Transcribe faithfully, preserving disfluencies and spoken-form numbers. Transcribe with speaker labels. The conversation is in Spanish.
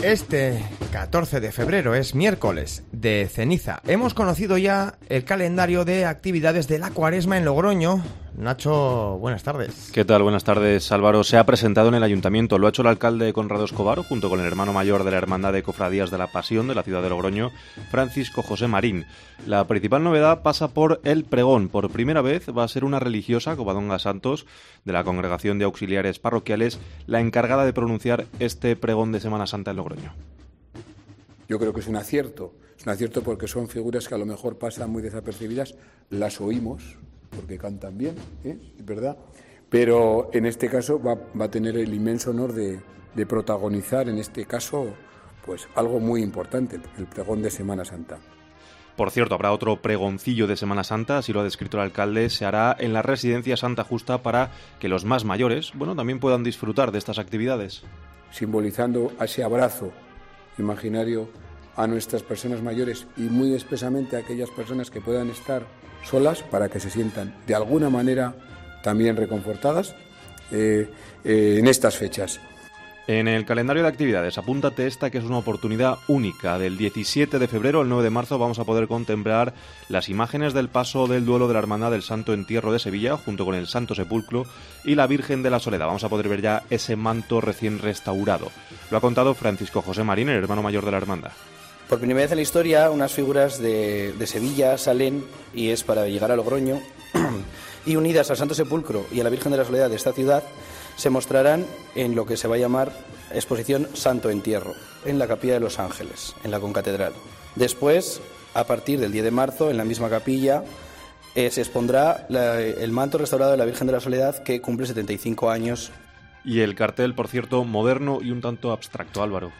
Speaker 1: Este catorce de febrero es miércoles de ceniza. Hemos conocido ya el calendario de actividades de la Cuaresma en Logroño. Nacho, buenas tardes.
Speaker 2: ¿Qué tal? Buenas tardes, Álvaro. Se ha presentado en el Ayuntamiento. Lo ha hecho el alcalde Conrado Escobar, junto con el hermano mayor de la Hermandad de Cofradías de la Pasión de la ciudad de Logroño, Francisco José Marín. La principal novedad pasa por el pregón. Por primera vez va a ser una religiosa, Covadonga Santos, de la Congregación de Auxiliares Parroquiales, la encargada de pronunciar este pregón de Semana Santa en Logroño.
Speaker 3: Yo creo que es un acierto. Es un acierto porque son figuras que a lo mejor pasan muy desapercibidas. Las oímos, porque cantan bien, ¿eh? Es verdad, pero en este caso va, va a tener el inmenso honor de, de protagonizar, en este caso, pues algo muy importante, el pregón de Semana Santa.
Speaker 2: Por cierto, habrá otro pregoncillo de Semana Santa, así lo ha descrito el alcalde, se hará en la residencia Santa Justa para que los más mayores, bueno, también puedan disfrutar de estas actividades.
Speaker 3: Simbolizando ese abrazo imaginario a nuestras personas mayores y muy expresamente a aquellas personas que puedan estar solas, para que se sientan de alguna manera también reconfortadas eh, eh, en estas fechas.
Speaker 2: En el calendario de actividades, apúntate esta, que es una oportunidad única. Del diecisiete de febrero al nueve de marzo vamos a poder contemplar las imágenes del paso del duelo de la Hermandad del Santo Entierro de Sevilla, junto con el Santo Sepulcro y la Virgen de la Soledad. Vamos a poder ver ya ese manto recién restaurado. Lo ha contado Francisco José Marín, el hermano mayor de la Hermandad.
Speaker 4: Por primera vez en la historia, unas figuras de, de Sevilla salen, y es para llegar a Logroño, y unidas al Santo Sepulcro y a la Virgen de la Soledad de esta ciudad, se mostrarán en lo que se va a llamar exposición Santo Entierro, en la Capilla de los Ángeles, en la concatedral. Después, a partir del diez de marzo, en la misma capilla, eh, se expondrá la, el manto restaurado de la Virgen de la Soledad, que cumple setenta y cinco años.
Speaker 2: Y el cartel, por cierto, moderno y un tanto abstracto, Álvaro.